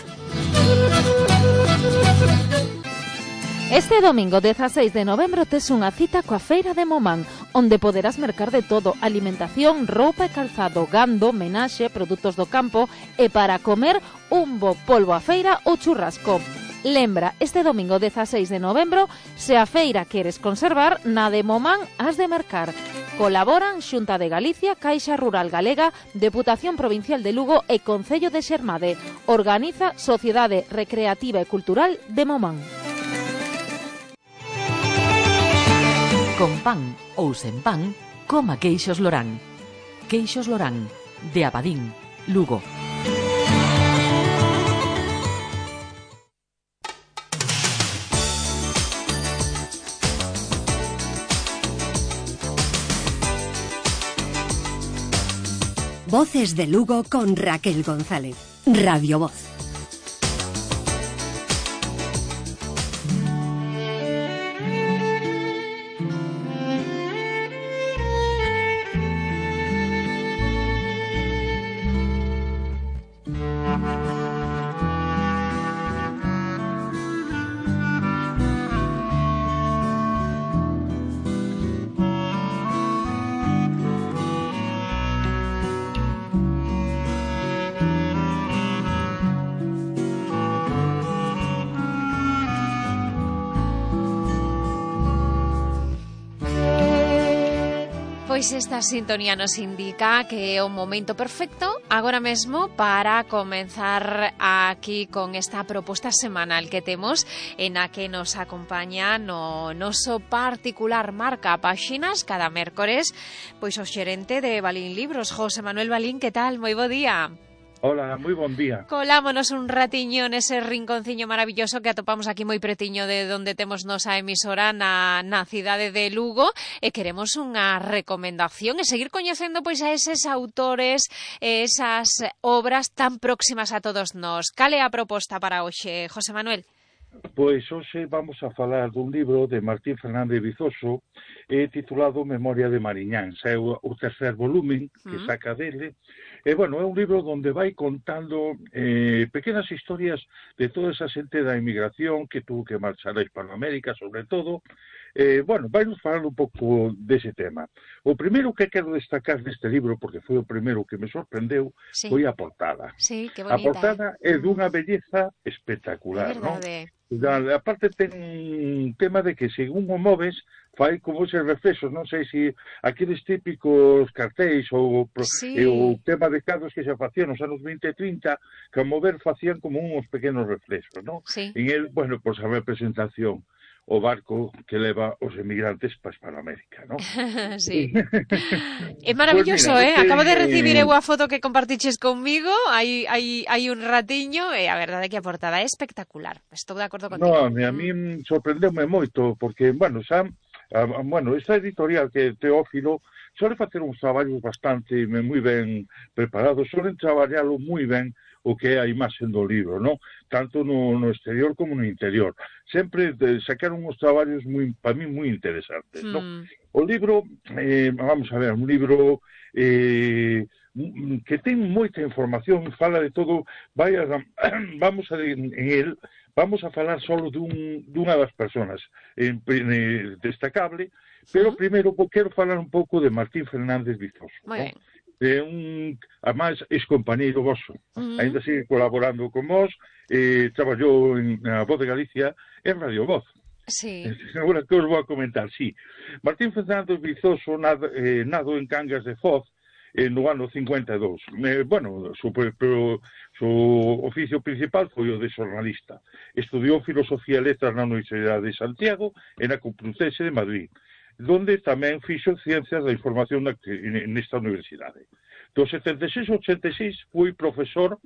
Este domingo 16 de novembro tes unha cita coa Feira de Momán, onde poderás mercar de todo, alimentación, roupa e calzado, gando, menaxe, produtos do campo e para comer un bo polvo a feira ou churrasco. Lembra, este domingo 16 de novembro, se a feira queres conservar, na de Momán has de mercar. Colaboran Xunta de Galicia, Caixa Rural Galega, Deputación Provincial de Lugo e Concello de Xermade. Organiza Sociedade Recreativa e Cultural de Momán. Con pan ou sen pan, coma queixos Lorán. Queixos Lorán, de Abadín, Lugo. Voces de Lugo con Raquel González. Radio Voz. Pois esta sintonía nos indica que é o momento perfecto agora mesmo para comenzar aquí con esta proposta semanal que temos en a que nos acompaña no noso particular marca páxinas cada mércores pois o xerente de Balín Libros, José Manuel Balín. Que tal? Moi bo día. Hola, moi bon día. Colámonos un ratiño nese rinconciño maravilloso que atopamos aquí moi pretiño de onde temos nosa emisora na cidade de Lugo e queremos unha recomendación e seguir coñecendo pois a eses autores e esas obras tan próximas a todos nós. Cal é a proposta para hoxe, José Manuel? Pois hoxe vamos a falar dun libro de Martín Fernández Vizoso titulado Memoria de Mariñán. É o tercer volumen que saca dele. E, bueno, é un libro onde vai contando pequenas historias de toda esa xente da emigración que tuvo que marchar a Hispanoamérica, sobre todo, bueno, vai nos falar un pouco dese tema. O primeiro que quero destacar deste libro, porque foi o primeiro que me sorprendeu, foi a portada. Sí, que bonita. A portada é dunha belleza espectacular, non? Aparte ten un tema de que según o moves fai como eses reflexos, non sei se aqueles típicos cartéis ou o tema de cadros que se facían nos anos 20 e 30, que ao mover facían como uns pequenos reflexos, non? Sí. En el, bueno, pois a representación o barco que leva os emigrantes para Hispanoamérica, non? Sí. É maravilloso, pues mira, acabo de recibir eu a foto que compartiches conmigo, hai un ratiño, e a verdade é que a portada é espectacular. Estou de acordo contigo. No, a mí sorprendeume moito, porque, bueno, esta editorial que é Teófilo suele facer uns traballos bastante moi ben preparados, suelen traballalo moi ben o que é a imaxe do libro, non? Tanto no exterior como no interior. Sempre sacaron uns traballos para mí moi interesantes, non? O libro, vamos a ver, un libro que ten moita información, fala de todo, vamos a falar solo dunha das personas destacable, pero primeiro quero falar un pouco de Martín Fernández Vizoso. Moi ben. Además, ex-compañeiro vosso, ainda sigue colaborando con vos, traballou na Voz de Galicia en Radio Voz. Sí. Agora que os vou a comentar, sí. Martín Fernández Vizoso nado en Cangas de Foz no ano 52. Bueno, su oficio principal foi o de xornalista. Estudiou Filosofía e Letras na Universidade de Santiago e na Complutense de Madrid, donde tamén fixo Ciencias da Información nesta universidade. Do 76 ao 86 foi profesor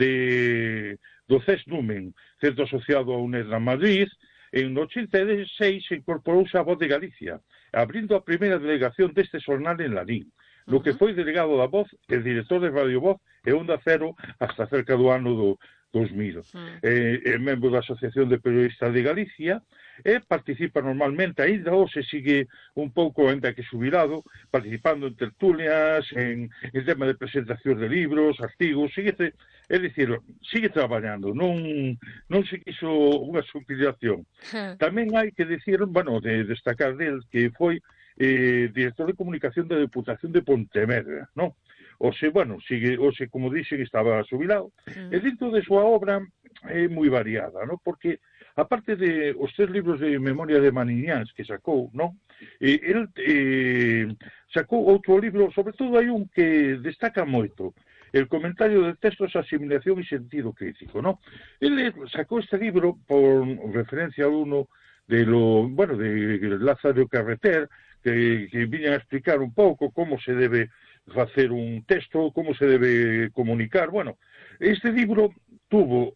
do CES Numen, centro asociado a UNED na Madrid. En 86 se incorporouse a Voz de Galicia, abrindo a primeira delegación deste xornal en Lalín, no que foi delegado da Voz e director de Radio Voz e Onda Cero hasta cerca do ano do 2000. É membro da Asociación de Periodistas de Galicia e participa normalmente, ainda hoxe sigue un pouco, ainda que xubilado, participando en tertulias, en tema de presentación de libros, artigos, é dicir, sigue traballando, non se quiso unha xubilación. Tamén hai que dicir, bueno, de destacar del que foi director de comunicación da Deputación de Pontevedra, non? Bueno, hoxe, como dixen, estaba xubilado. E dentro de súa obra é moi variada, non? Porque, aparte de os 3 libros de Memoria de Mariñáns que sacou, non? El sacou outro libro, sobre todo hai un que destaca moito, el comentario de textos, asimilación e sentido crítico, non? Ele sacou este libro por referencia a uno de Lázaro Carreter, que viña a explicar un pouco como se debe facer un texto, como se debe comunicar. Bueno, este libro tuvo,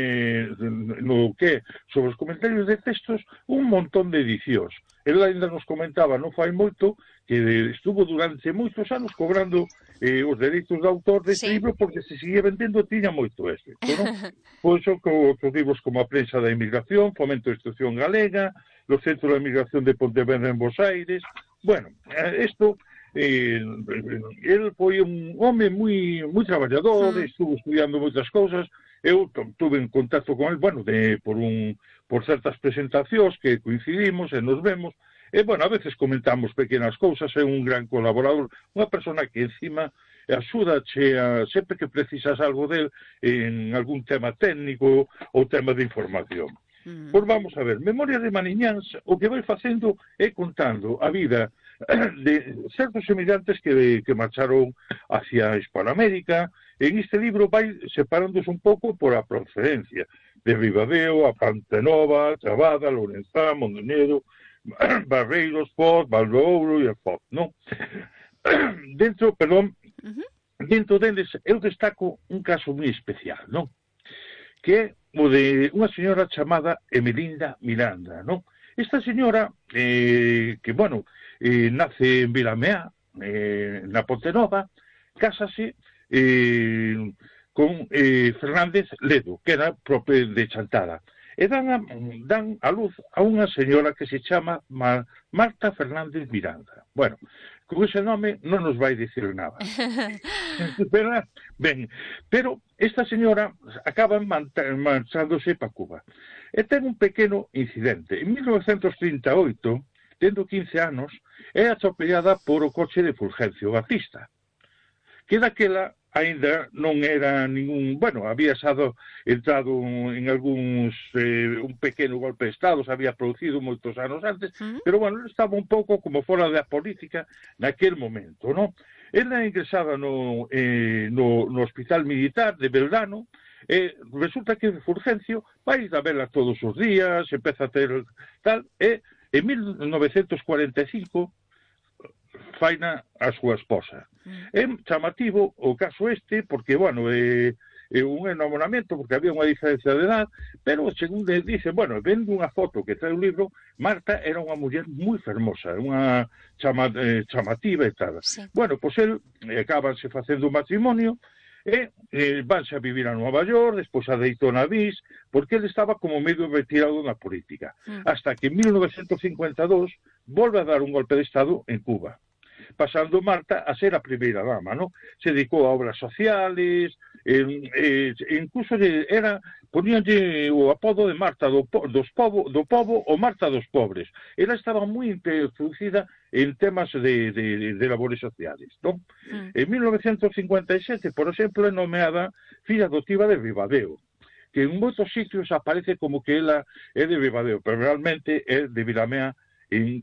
no que sobre os comentarios de textos, un montón de edicións. Ele ainda nos comentaba, non fai moito, que estuvo durante moitos anos cobrando os dereitos de autor deste libro, porque se seguía vendendo tiña moito éxito, non? Pois son outros libros como A prensa da inmigración, Fomento de Instrucción Galega, Los Centros de Inmigración de Pontevedra en Buenos Aires. Bueno, isto... ele foi un home moi traballador, estuvo estudiando moitas cousas. Eu tuve en contacto con ele, bueno, por certas presentacións que coincidimos e nos vemos, e, bueno, a veces comentamos pequenas cousas. É un gran colaborador, unha persona que encima axúdache sempre que precisas algo del en algún tema técnico ou tema de información. Pois vamos a ver, Memoria de Mariñáns o que vai facendo é contando a vida de certos emigrantes que marcharon hacia Hispanoamérica. En este libro vai separándose un pouco por a procedencia de Ribadeo, a Pantenova, Trabada, Lorenzá, Mondoñedo, Barreiros, Foz, Valdouro e Foz, non? Dentro deles eu destaco un caso moi especial, non? Que é o de unha señora chamada Emelinda Miranda, non? Esta señora, que, bueno, nace en Vilameá, na Pontenova, cásase con Fernández Ledo, que era propio de Chantada. E dan a luz a unha señora que se chama Marta Fernández Miranda. Bueno, con ese nome non nos vai dicir nada. Pero esta señora acaba marchándose para Cuba. E ten un pequeno incidente. En 1938 tendo 15 anos, é atropellada por o coche de Fulgencio Batista, que daquela aínda non era ningún... Bueno, había entrado en algúns... un pequeno golpe de Estado, se había producido moitos anos antes, pero, bueno, estaba un pouco como fora da política naquel momento, non? Ela ingresada no hospital militar de Belgrano, resulta que Fulgencio vai a verla todos os días, empeza a ter tal, e en 1945 faina a súa esposa. É chamativo o caso porque, bueno, é un enamoramento, porque había unha diferencia de edad, pero, según dicen, bueno, vendo unha foto que trae o libro, Marta era unha muller moi fermosa, unha chamativa e tal. Sí. Bueno, pois acabanse facendo un matrimonio, e vanse a vivir a Nova York, despois a Daytona Beach, porque ele estaba como medio retirado na política, hasta que en 1952 volve a dar un golpe de Estado en Cuba, pasando Marta a ser a primeira dama, ¿no? Se dedicou a obras sociales, incluso poníanlle o apodo de Marta do pobo ou Marta dos pobres. Ela estaba moi introducida en temas de labores sociales, ¿no? En 1957, por exemplo, é nomeada filla adotiva de Ribadeo, que en moitos sitios aparece como que ela é de Ribadeo, pero realmente é de Vilamea en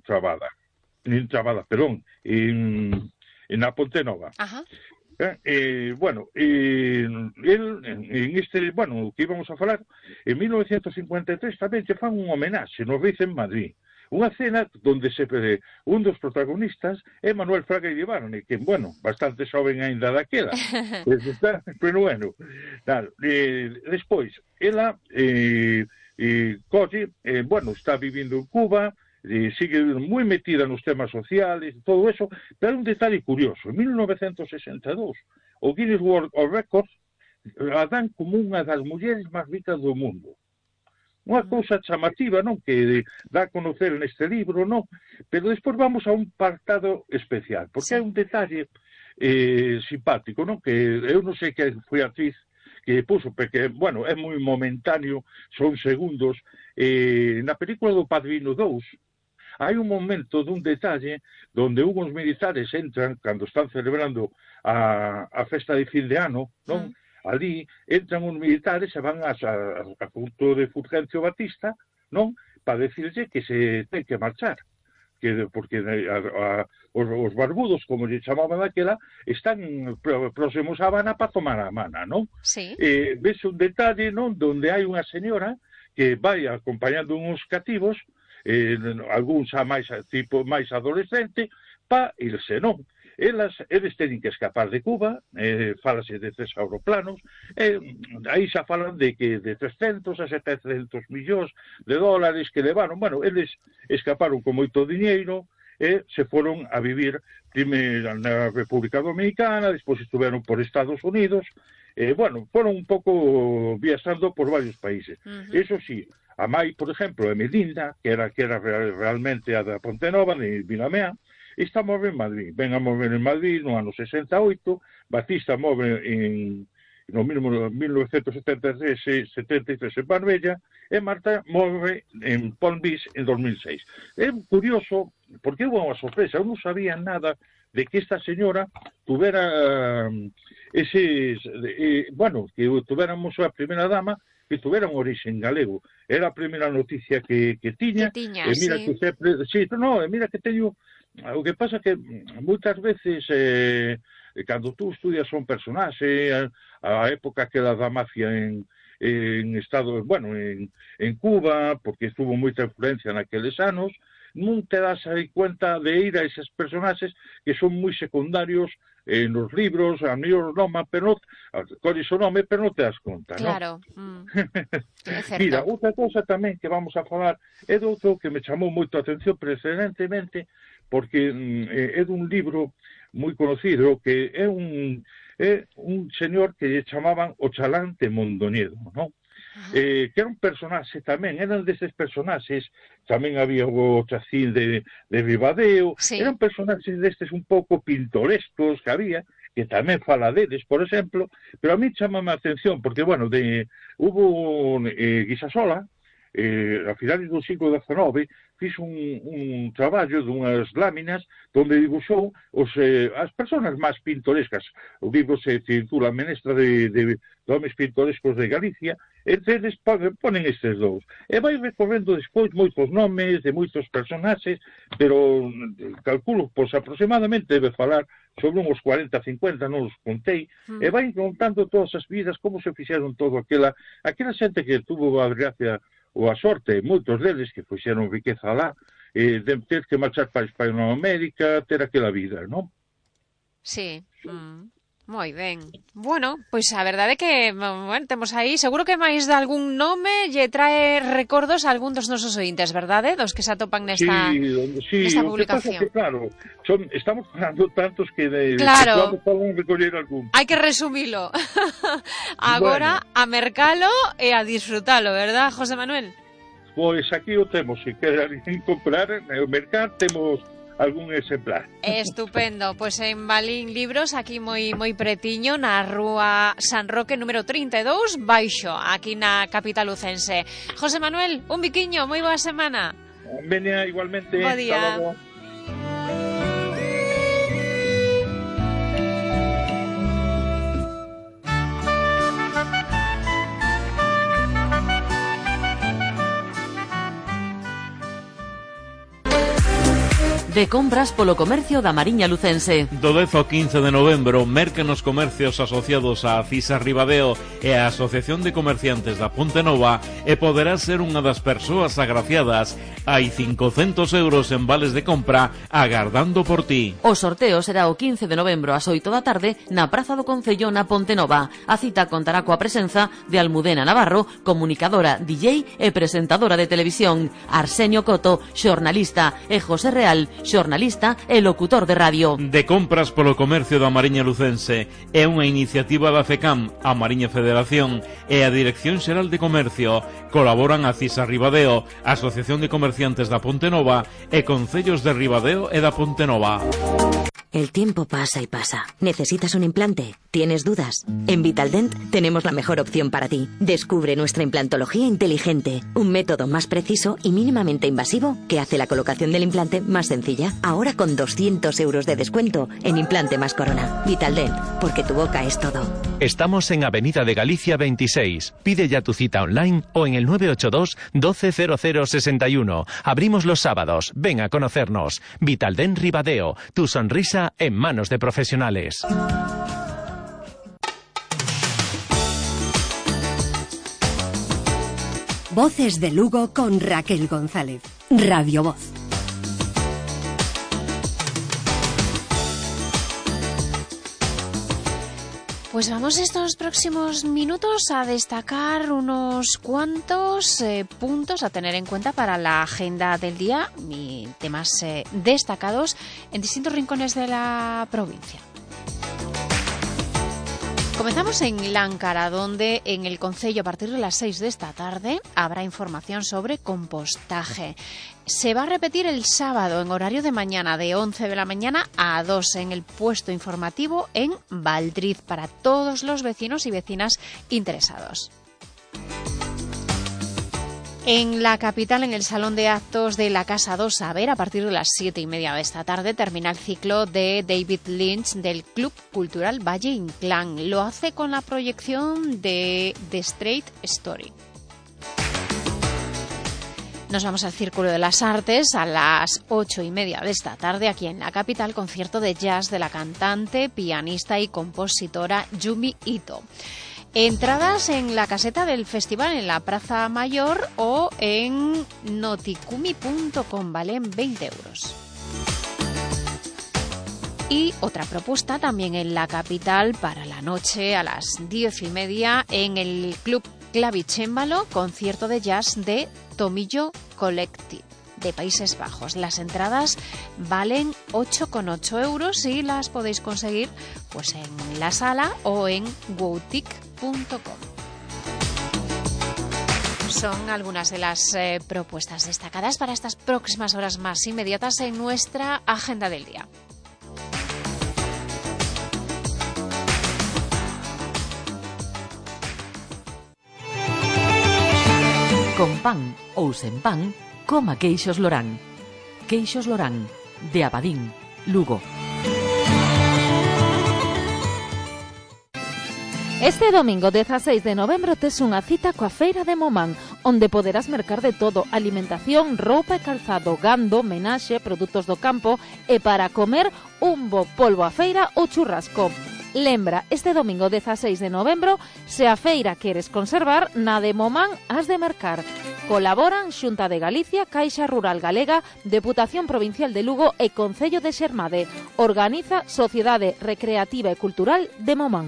na Ponte Nova. Ajá. Bueno, en o que íbamos a falar, en 1953 tamén se fan un homenaxe no Riz en Madrid. Unha cena onde un dos protagonistas é Manuel Fraga Iribarne, que, bueno, bastante xoven ainda daquela. Pero, bueno, despois, ela bueno, está vivindo en Cuba, sigue moi metida nos temas sociales, todo eso, pero un detalle curioso. En 1962, o Guinness World of Records a dan como unha das mulleres máis ricas do mundo. Unha cousa chamativa, non? Que dá a conocer neste libro, non? Pero despois vamos a un apartado especial, porque hai un detalle simpático, non? Que eu non sei que foi a actriz que puso, porque, bueno, é moi momentáneo, son segundos. Na película do Padrino 2, hai un momento dun detalle onde uns militares entran, cando están celebrando a festa de fin de ano, non? Ali entran uns militares e van a punto de Fulgencio Batista, non? Para decirle que se ten que marchar, porque os barbudos, como lle chamaban daquela, están próximos a Habana para tomar a Habana, non? Sí. Ves un detalle, non? Donde hai unha señora que vai acompañando uns cativos, algúns máis adolescente, para irse, non? Eles teñen que escapar de Cuba, falase de 3 aeroplanos, aí xa falan de que de 300 a 700 millóns de dólares que levaron. Bueno, eles escaparon con moito diñeiro e se foron a vivir primeiro na República Dominicana, despois estuveron por Estados Unidos, bueno, foron un pouco viaxando por varios países. Eso sí, a mai, por exemplo, Emelinda, que era realmente a da Ponte Nova, de Vilamea, está morre en Madrid. Ven a morrer en Madrid no ano 68, Batista morre no 1973 en Marbella, e Marta morre en Palm Beach en 2006. É curioso, porque hubo unha sorpresa, eu non sabía nada de que esta señora tuvera bueno, que tuviéramos a primeira dama que tuvera un orixen galego. Era a primeira noticia que tiña. E mira que mira que teño... O que pasa que moitas veces cando tú estudias un personaxe, a época que da mafia en Estados, bueno, en Cuba, porque estuvo moita influencia naqueles anos, non te das aí cuenta de ir a eses personaxes que son moi secundarios nos libros, a mellor nome, pero colles o nome, pero non te das conta, claro. ¿no? Mira, outra cosa tamén que vamos a falar é de outro que me chamou moito a atención precedentemente, porque é dun libro moi conocido que é un señor que lle chamaban o Chalán de Mondoñedo, non? Que era un personaxe tamén, eran deses personaxes, tamén había o Chacín de Ribadeo, eran personaxes destes un pouco pintorescos que había, que tamén fala deles, por exemplo, pero a mí chamame a atención, porque, bueno, hubo Guisasola, a finales do siglo XIX, fixo un traballo dunhas láminas donde dibuxou as persoas máis pintorescas. O libro se titula Menestra de Homes Pintorescos de Galicia, entre eles ponen estes dous. E vai recorrendo despois moitos nomes de moitos personaxes, pero calculo, pois aproximadamente debe falar sobre uns 40-50, non os contei, e vai contando todas as vidas, como se fixeron todo aquela xente que tuvo a gracia ou a sorte, moitos deles que fixeron riqueza lá, de ter que marchar para Hispanoamérica, ter aquela vida, non? Sí, moi ben. Bueno, pois a verdade é que, bueno, temos aí, seguro que máis de algún nome lle trae recordos a algún dos nosos ointes, verdade? Dos que se atopan nesta publicación. Que, claro, estamos falando tantos que claro, vamos recoller algún. Hai que resumilo. Agora, a mercalo e a disfrutalo, verdad, José Manuel? Pois aquí o temos, se queren comprar no mercado, temos algún exemplar. Estupendo, pois en Balín Libros, aquí moi pretiño, na rúa San Roque número 32, baixo, aquí na capital lucense. José Manuel, un biquiño, moi boa semana. Veña, igualmente. Bo día. Hasta logo. De compras polo comercio da Mariña Lucense. Do 10 ao 15 de novembro, merquen os comercios asociados á CISA Ribadeo e á Asociación de Comerciantes da Ponte Nova e poderás ser unha das persoas agraciadas. Hai 500 euros en vales de compra agardando por ti. O sorteo será o 15 de novembro ás 8 da tarde na Praza do Concello na Ponte Nova. A cita contará coa presenza de Almudena Navarro, comunicadora, DJ e presentadora de televisión, Arsenio Coto, xornalista, e José Real, xornalista e locutor de radio. De compras polo comercio da Mariña Lucense é unha iniciativa da FECAM, a Mariña Federación e a Dirección Xeral de Comercio. Colaboran a CISA Ribadeo, a Asociación de Comerciantes da Ponte Nova e Concellos de Ribadeo e da Ponte Nova. El tiempo pasa y pasa. ¿Necesitas un implante? ¿Tienes dudas? En Vitaldent tenemos la mejor opción para ti. Descubre nuestra implantología inteligente, un método más preciso y mínimamente invasivo que hace la colocación del implante más sencilla. Ahora con 200 euros de descuento en implante más corona. Vitaldent, porque tu boca es todo. Estamos en Avenida de Galicia 26. Pide ya tu cita online o en el 982 120061. Abrimos los sábados. Ven a conocernos. Vitaldent Ribadeo. Tu sonrisa en manos de profesionales. Voces de Lugo con Raquel González. Radio Voz. Pues vamos estos próximos minutos a destacar unos cuantos puntos a tener en cuenta para la agenda del día y temas destacados en distintos rincones de la provincia. Comenzamos en Láncara, donde en el concello a partir de las 6 de esta tarde habrá información sobre compostaje. Se va a repetir el sábado en horario de mañana de 11 de la mañana a 2 en el puesto informativo en Valdriz para todos los vecinos y vecinas interesados. En la capital, en el Salón de Actos de la Casa 2 Saber, a partir de las 7:30 de esta tarde, termina el ciclo de David Lynch del Club Cultural Valle Inclán. Lo hace con la proyección de The Straight Story. Nos vamos al Círculo de las Artes a las 8:30 de esta tarde, aquí en la capital, concierto de jazz de la cantante, pianista y compositora Yumi Ito. Entradas en la caseta del festival en la Plaza Mayor o en noticumi.com, valen 20 euros. Y otra propuesta también en la capital para la noche a las 10:30 en el Club Clavicémbalo, concierto de jazz de Tomillo Collective de Países Bajos. Las entradas valen 8,8 euros y las podéis conseguir pues en la sala o en wowtic.com. Son algunas de las propuestas destacadas para estas próximas horas más inmediatas en nuestra agenda del día. Con pan ou sen pan, coma queixos Lorán. Queixos Lorán, de Abadín, Lugo. Este domingo 16 de novembro tes unha cita coa Feira de Momán, onde poderás mercar de todo: alimentación, roupa e calzado, gando, menaxe, produtos do campo e para comer un bo polvo a feira ou churrasco. Lembra, este domingo 16 de novembro, se a feira queres conservar, na de Momán has de mercar. Colaboran Xunta de Galicia, Caixa Rural Galega, Deputación Provincial de Lugo e Concello de Xermade. Organiza Sociedade Recreativa e Cultural de Momán.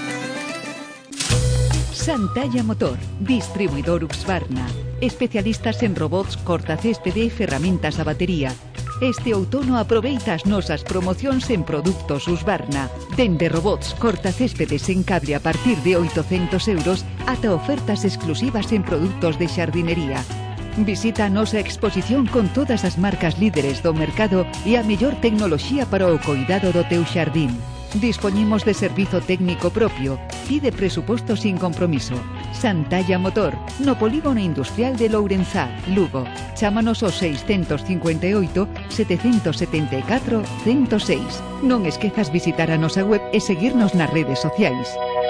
Santalla Motor, distribuidor Husqvarna. Especialistas en robots, cortacéspede e ferramentas a batería. Este outono aproveita as nosas promocións en produtos Husqvarna. Dende robots, cortacéspedes en cable a partir de 800 euros ata ofertas exclusivas en produtos de xardinería. Visita a nosa exposición con todas as marcas líderes do mercado e a mellor tecnoloxía para o coidado do teu xardín. Dispoñimos de servizo técnico propio. Pide presuposto sin compromiso. Santalla Motor, no Polígono Industrial de Lourenzá, Lugo. Chámanos ao 658 774 106. Non esquezas visitar a nosa web e seguirnos nas redes sociais.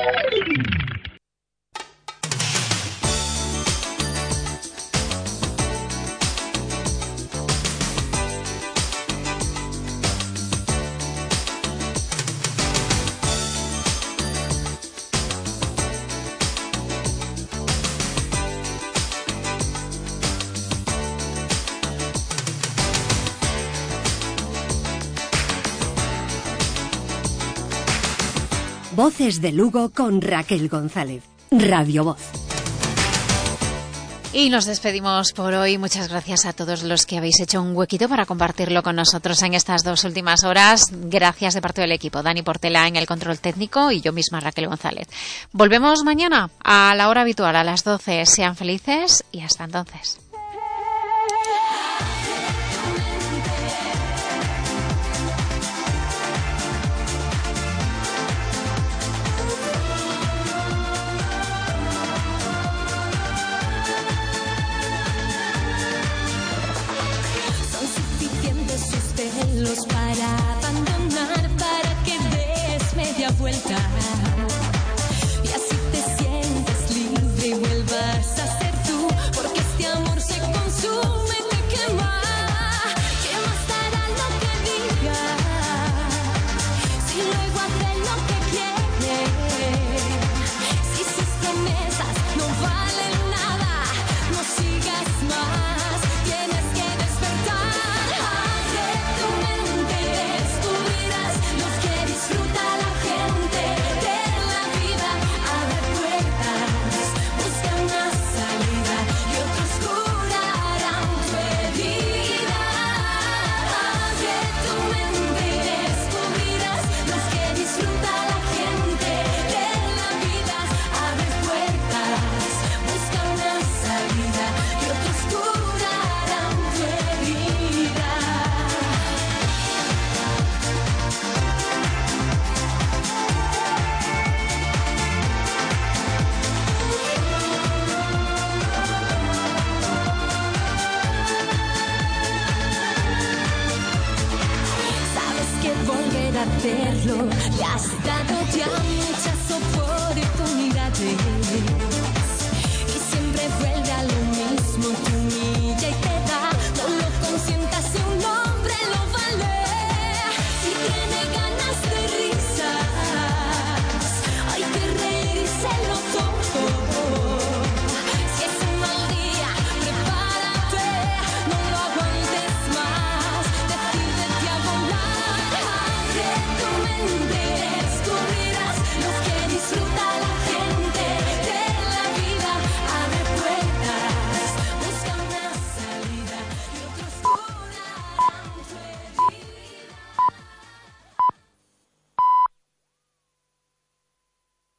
Voces de Lugo con Raquel González. Radio Voz. Y nos despedimos por hoy. Muchas gracias a todos los que habéis hecho un huequito para compartirlo con nosotros en estas 2 últimas horas. Gracias de parte del equipo. Dani Portela en el control técnico y yo misma, Raquel González. Volvemos mañana a la hora habitual, a las 12. Sean felices y hasta entonces.